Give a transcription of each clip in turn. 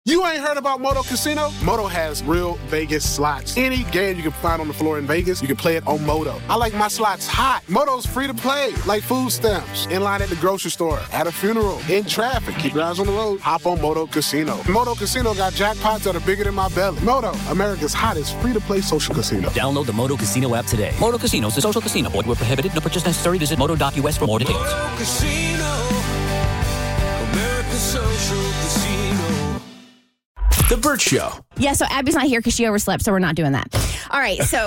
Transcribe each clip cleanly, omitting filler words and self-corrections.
You ain't heard about Moto Casino? Moto has real Vegas slots. Any game you can find on the floor in Vegas, you can play it on Moto. I like my slots hot. Moto's free to play, like food stamps, in line at the grocery store, at a funeral, in traffic. Keep your eyes on the road. Hop on Moto Casino. Moto Casino got jackpots that are bigger than my belly. Moto, America's hottest free-to-play social casino. Download the Moto Casino app today. Moto Casino is a social casino. Void where prohibited. No purchase necessary. Visit moto.us for more details. Moto Casino, America's social casino. The Bert Show. Yeah, so Abby's not here because she overslept, so we're not doing that. All right, so...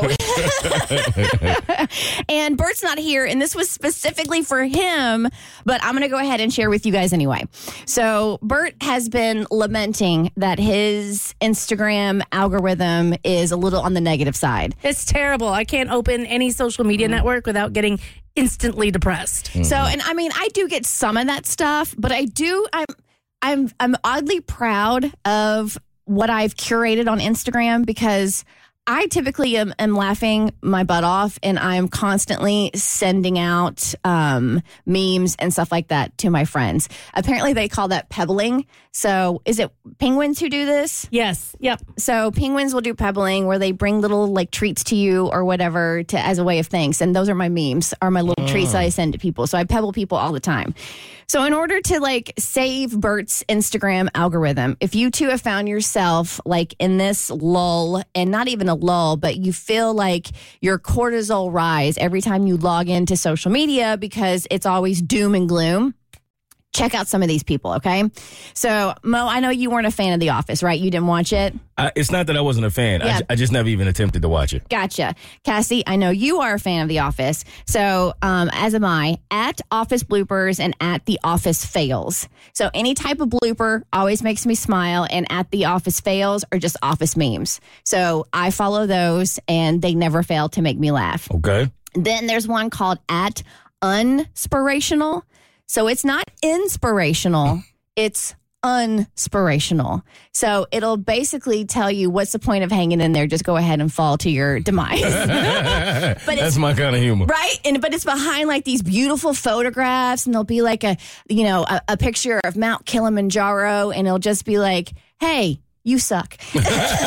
and Bert's not here, and this was specifically for him, but I'm going to go ahead and share with you guys anyway. So Bert has been lamenting that his Instagram algorithm is a little on the negative side. It's terrible. I can't open any social media network without getting instantly depressed. Mm-hmm. So, and I mean, I do get some of that stuff, but I'm oddly proud of what I've curated on Instagram because I typically am laughing my butt off and I'm constantly sending out memes and stuff like that to my friends. Apparently they call that pebbling. So is it penguins who do this? Yes. Yep. So penguins will do pebbling where they bring little like treats to you or whatever as a way of thanks. And those are my memes, are my little treats that I send to people. So I pebble people all the time. So in order to like save Bert's Instagram algorithm, if you two have found yourself like in this lull, and not even a lull, but you feel like your cortisol rise every time you log into social media because it's always doom and gloom, check out some of these people, okay? So, Mo, I know you weren't a fan of The Office, right? You didn't watch it? It's not that I wasn't a fan. Yeah. I just never even attempted to watch it. Gotcha. Cassie, I know you are a fan of The Office. So, as am I, at Office Bloopers and at The Office Fails. So, any type of blooper always makes me smile, and at The Office Fails are just Office memes. So, I follow those, and they never fail to make me laugh. Okay. Then there's one called at Unspirational. So it's not inspirational, it's unspirational. So it'll basically tell you what's the point of hanging in there. Just go ahead and fall to your demise. But that's my kind of humor. Right? But it's behind like these beautiful photographs and there'll be like a picture of Mount Kilimanjaro and it'll just be like, hey, you suck. You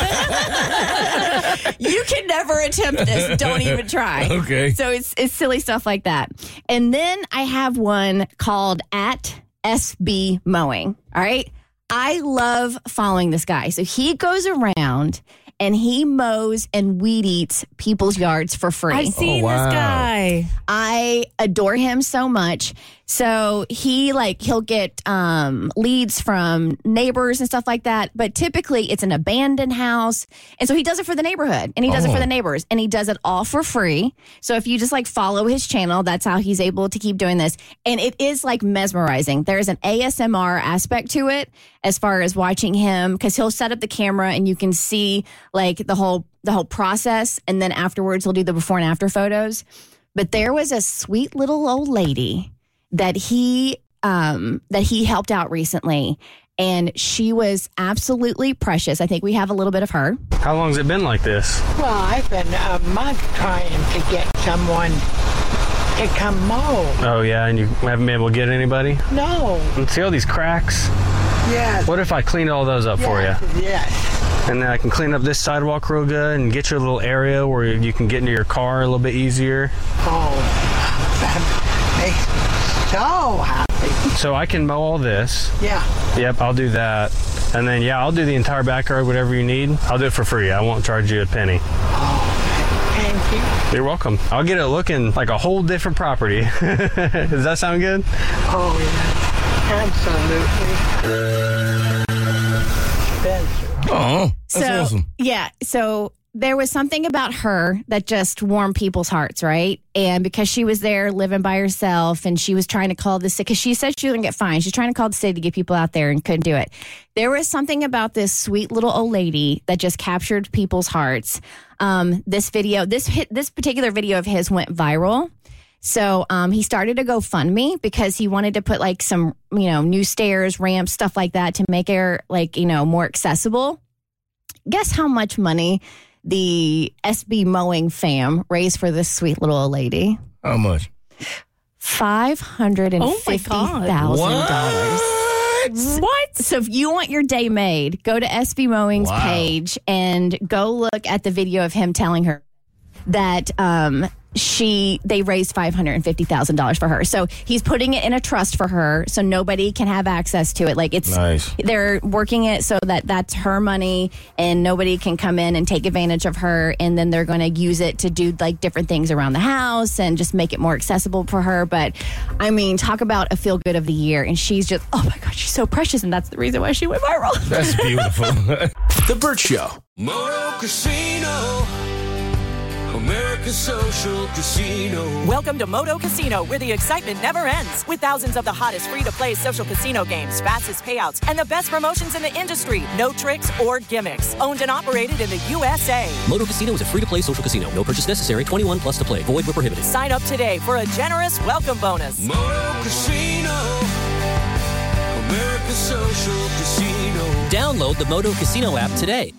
can never attempt this. Don't even try. Okay. So it's silly stuff like that. And then I have one called at SB Mowing. All right. I love following this guy. So he goes around and he mows and weed eats people's yards for free. I've seen this guy. I adore him so much. So he'll get leads from neighbors and stuff like that. But typically it's an abandoned house. And so he does it for the neighborhood and he does it for the neighbors and he does it all for free. So if you just like follow his channel, that's how he's able to keep doing this. And it is like mesmerizing. There's an ASMR aspect to it as far as watching him because he'll set up the camera and you can see like the whole process. And then afterwards he'll do the before and after photos. But there was a sweet little old lady that he helped out recently, and she was absolutely precious. I think we have a little bit of her. How long has it been like this? Well, I've been a month trying to get someone to come mow. Oh, yeah, and you haven't been able to get anybody? No. And see all these cracks? Yes. What if I clean all those up for you? Yes. And then I can clean up this sidewalk real good and get you a little area where you can get into your car a little bit easier. Oh, that makes me so happy. So I can mow all this. Yeah. Yep, I'll do that. And then, yeah, I'll do the entire backyard, whatever you need. I'll do it for free. I won't charge you a penny. Oh, thank you. You're welcome. I'll get it looking like a whole different property. Does that sound good? Oh, yeah. Absolutely. Spencer. Oh, that's awesome. Yeah. So there was something about her that just warmed people's hearts, right? And because she was there living by herself and she was trying to call the city, because she said she was going to get fined. She's trying to call the city to get people out there and couldn't do it. There was something about this sweet little old lady that just captured people's hearts. This particular video of his went viral. So he started a GoFundMe because he wanted to put like some, new stairs, ramps, stuff like that to make it more accessible. Guess how much money the SB Mowing fam raised for this sweet little old lady? How much? $550,000. What? So if you want your day made, go to SB Mowing's page and go look at the video of him telling her that they raised $550,000 for her. So he's putting it in a trust for her so nobody can have access to it. Like it's nice. They're working it so that that's her money and nobody can come in and take advantage of her, and then they're going to use it to do like different things around the house and just make it more accessible for her. But I mean, talk about a feel good of the year, and she's just, oh my God, she's so precious, and that's the reason why she went viral. That's beautiful. The Burt Show. Moto Casino. America's Social Casino. Welcome to Moto Casino, where the excitement never ends. With thousands of the hottest free-to-play social casino games, fastest payouts, and the best promotions in the industry. No tricks or gimmicks. Owned and operated in the USA. Moto Casino is a free-to-play social casino. No purchase necessary. 21 plus to play. Void where prohibited. Sign up today for a generous welcome bonus. Moto Casino. America's Social Casino. Download the Moto Casino app today.